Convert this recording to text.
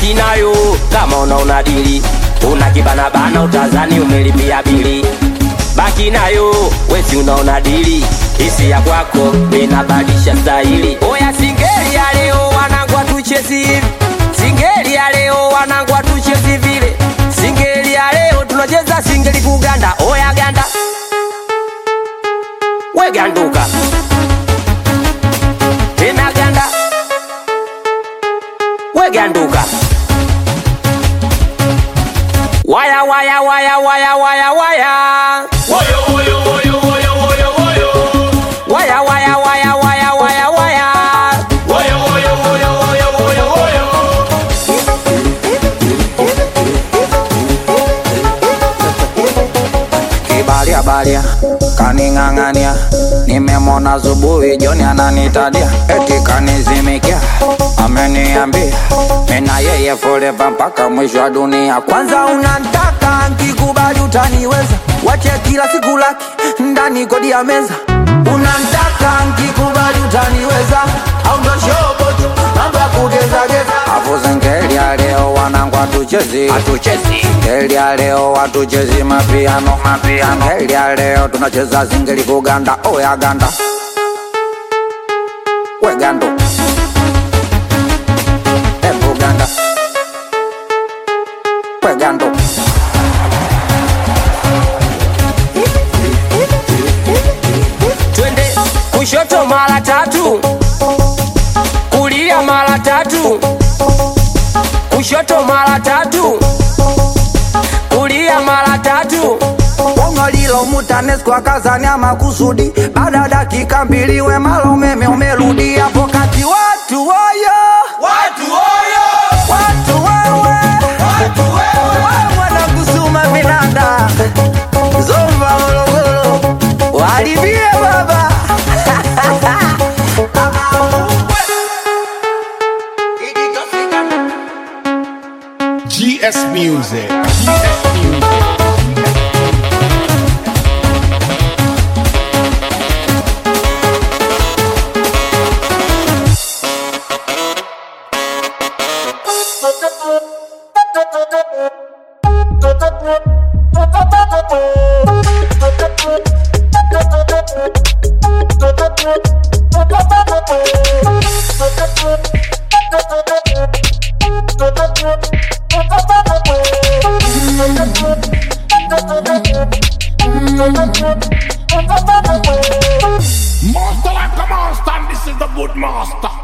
baki nayo kama unaona dili. Unakibana bana utazani umelipia bili. Baki nayo wezi unaona dili. Hisi ya kwako inabadilisha stahili. Oya singeli ya leo wanangu atuchezi hivi. Singeli ya leo wanangu atuchezi vile. Singeli ya leo tunacheza singeli kuganda. Oya ganda we ganduka tena ganda we ganduka. Waya waya waya waya waya waya Woyo woyo woyo woyo woyo woyo. waya waya waya waya waya waya Woyo woyo woyo woyo woyo woyo. Kibalia balia kaning'ang'ania, nimemona zubuhi Joni ananitadia, eti kanizimikia, ameniambia mina yeye forever mpaka mwisho wa dunia. Kwanza unantaka nkikubali utaniweza, wache kila siku laki ndani kodi ya meza. Unantaka nkikubali utaniweza, au ndo shobo tu mambo ya kugeza-geza. Afu singeli ya leo wanangu atuchezi, singeli ya leo atuchezi mapiano, singeli ya leo tunacheza singeli kuganda. Oya ganda we gando ebu ganda we gando. Twende kushoto mara tatu, kulia mara tatu, kushoto mara tatu, kulia mara tatu. Bongo lilo mutanesco akazani ama kusudi, baada dakika mbili we malo umeme umerudi. Hapo kati watu woyo, Watu woyo. watu wewe, Watu wewe. wana kusuma vinanda Zomba Morogoro walivie baba. GS Music. GS Music. Master like a master, and this is the good master.